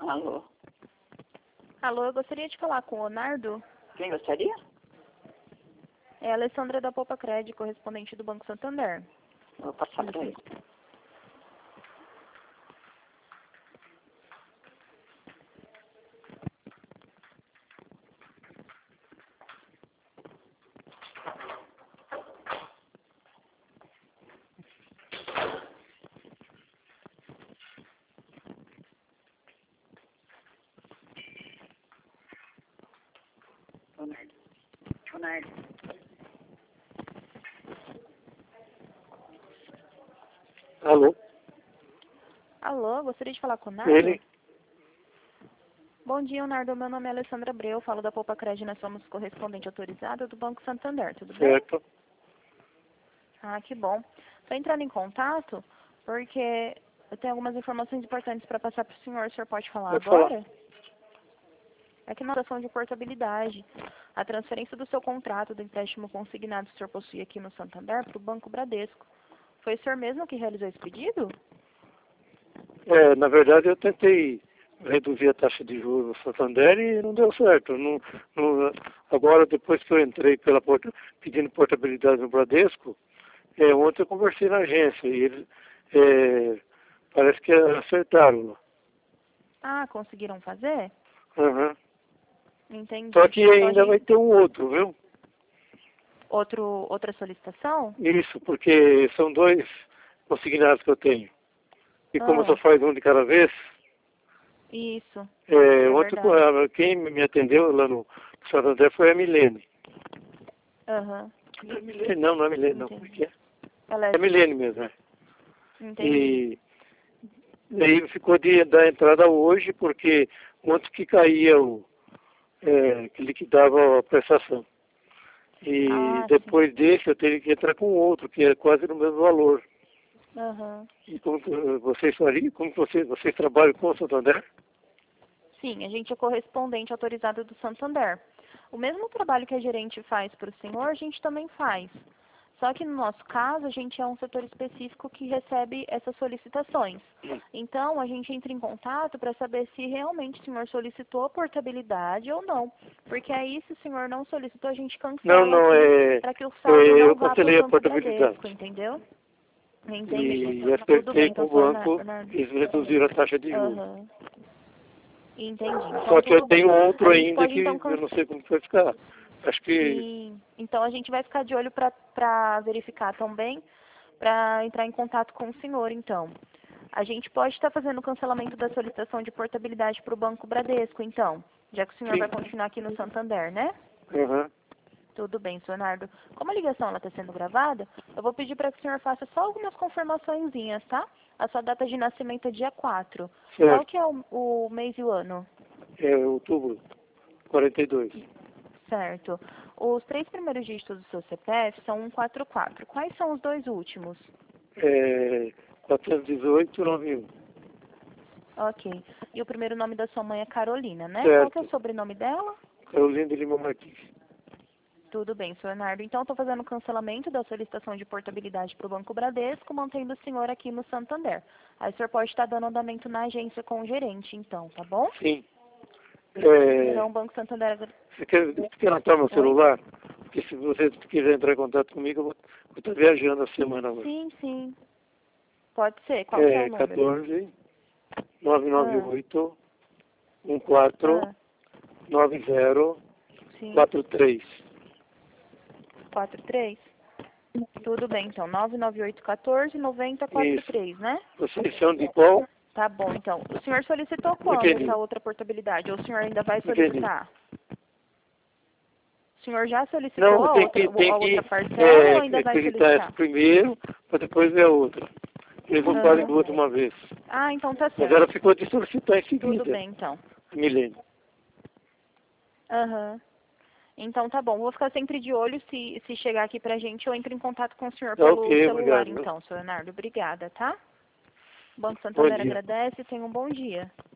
Alô? Alô, eu gostaria de falar com o Leonardo. Quem gostaria? É a Alessandra da Poupa Crédito, correspondente do Banco Santander. Vou passar para ele. Leonardo. Alô? Alô, gostaria de falar com o Nardo? Ele? Bom dia, Nardo. Meu nome é Alessandra Abreu, falo da Poupa Crédito, nós somos correspondente autorizado do Banco Santander, tudo bem? Certo. Ah, que bom. Estou entrando em contato porque eu tenho algumas informações importantes para passar para o senhor pode falar Pode agora? falar. É que na situação de portabilidade, a transferência do seu contrato do empréstimo consignado que o senhor possui aqui no Santander para o Banco Bradesco. Foi o senhor mesmo que realizou esse pedido? Na verdade eu tentei reduzir a taxa de juros no Santander e não deu certo. Agora, depois que eu entrei pedindo portabilidade no Bradesco, ontem eu conversei na agência e eles parece que acertaram lá. Ah, conseguiram fazer? Uhum. Entendi. Só que Então, ainda vai ter um outro, viu? outra solicitação? Isso, porque são 2 consignados que eu tenho. E como só faz um de cada vez, Isso. ontem Verdade. quem me atendeu lá no Santander foi a Milene. Aham. Não é Milene, não é Milene, não. Como é que é? Ela É Milene mesmo, é. Entendi. E aí ficou de dar entrada hoje, porque ontem que caía que liquidava a prestação. E depois desse eu teria que entrar com outro, que é quase no mesmo valor. Aham. E como vocês fariam? Como vocês trabalham com o Santander? Sim, a gente é correspondente autorizado do Santander. O mesmo trabalho que a gerente faz para o senhor, a gente também faz. Só que no nosso caso, a gente é um setor específico que recebe essas solicitações. Então, a gente entra em contato para saber se realmente o senhor solicitou a portabilidade ou não. Porque aí, se o senhor não solicitou, a gente cancela para que o saldo não eu vá para o cancelei a Banco portabilidade. Bradesco, entendeu? Entendi. E Tudo bem, acertei com então, o senhor banco, Leonardo. eles reduziram a taxa de juros. Aham. Entendi. Então, Só que eu tudo bem. tenho outro A gente ainda pode, que então, eu não sei como que vai ficar. Acho que Sim. Então, a gente vai ficar de olho para verificar também, para entrar em contato com o senhor, então. A gente pode estar fazendo o cancelamento da solicitação de portabilidade para o Banco Bradesco, então, já que o senhor sim. vai continuar aqui no Santander, né? Uhum. Tudo bem, senhor Leonardo. Como a ligação está sendo gravada, eu vou pedir para que o senhor faça só algumas confirmaçõezinhas, tá? A sua data de nascimento é dia 4. Qual Certo. que é o mês e o ano? É outubro, 42. Certo. Os 3 primeiros dígitos do seu CPF são 144. Quais são os 2 últimos? 418, 91. Ok. E o primeiro nome da sua mãe é Carolina, né? Certo. Qual que é o sobrenome dela? Carolina de Lima Martins. Tudo bem, senhor Leonardo. Então, estou fazendo o cancelamento da solicitação de portabilidade para o Banco Bradesco, mantendo o senhor aqui no Santander. Aí o senhor pode estar dando andamento na agência com o gerente, então, tá bom? Sim. Então, o Banco Santander... Você quer anotar meu celular? Porque se você quiser entrar em contato comigo, eu vou estar viajando a semana hoje. Sim, sim. Pode ser. Qual que é o número? 14 998 14 90 Sim. 43. 43? Tudo bem, então. 99814-9043, né? Vocês são de qual? Tá bom, então. O senhor solicitou quando essa outra portabilidade? Ou o senhor ainda vai solicitar? O senhor já solicitou Não, a outra parcela ou ainda vai acreditar solicitar? essa primeiro, para depois ver a outra. Eles não fazem duas de uma vez. Ah, então tá Mas ela certo. ficou de solicitar em seguida. Tudo bem, então. Milênio. Aham. Então tá bom. Vou ficar sempre de olho se chegar aqui pra gente, eu entro em contato com o senhor pelo celular, obrigado. então, senhor Leonardo. Obrigada, tá? O Banco Bom Santander dia. agradece e tenha um bom dia.